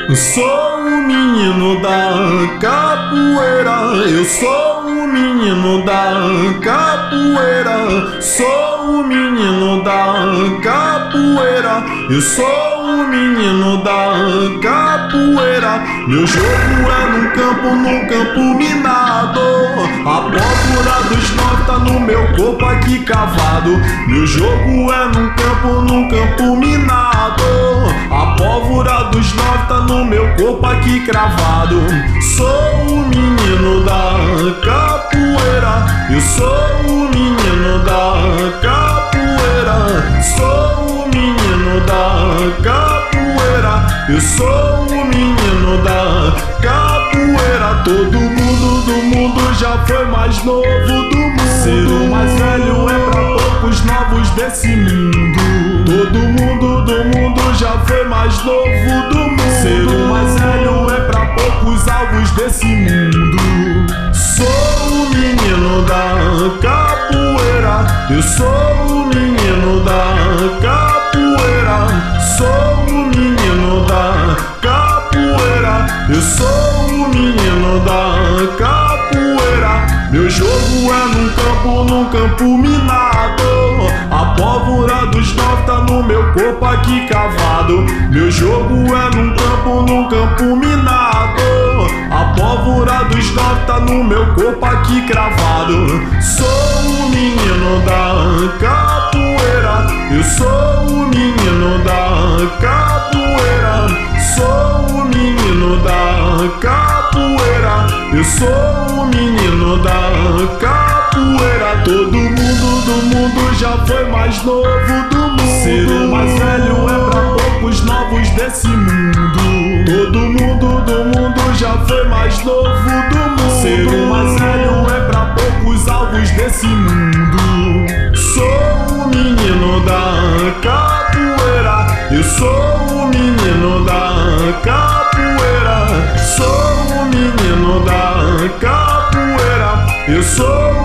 Sou o menino da capoeira, eu sou o menino da capoeira, sou o menino da capoeira, eu sou o menino da capoeira. Meu jogo é num campo minado, a pólvora dos nove tá no meu corpo aqui cavado. Meu jogo é num campo minado, a pólvora dos nove tá no meu corpo aqui cravado. Sou o menino da capoeira, eu sou o menino da capoeira, sou o menino da capoeira, eu sou o menino da capoeira. Todo mundo do mundo já foi mais novo do mundo. Ser o mais velho é pra poucos novos desse mundo. Todo mundo do mundo já foi mais novo do mundo. Ser o mais velho é pra poucos alvos desse mundo. Sou o menino da capoeira, eu sou o menino da capoeira, sou o menino da capoeira, eu sou o menino da capoeira. Meu jogo é num campo minado, a pólvora dos nove tá no meu corpo aqui cavado. Meu jogo é num campo minado, a pólvora dos nove tá no meu corpo aqui cravado. Sou o menino da capoeira, eu sou o menino da capoeira, sou o menino da capoeira, eu sou o menino da capoeira. Todo mundo do mundo já foi mais novo do mundo. Ser o mais velho é pra poucos novos desse mundo. Todo mundo do mundo já foi mais novo do mundo. Ser o mais velho é pra poucos alvos desse mundo. Sou o menino da capoeira, eu sou o menino da capoeira, sou o menino da capoeira, eu sou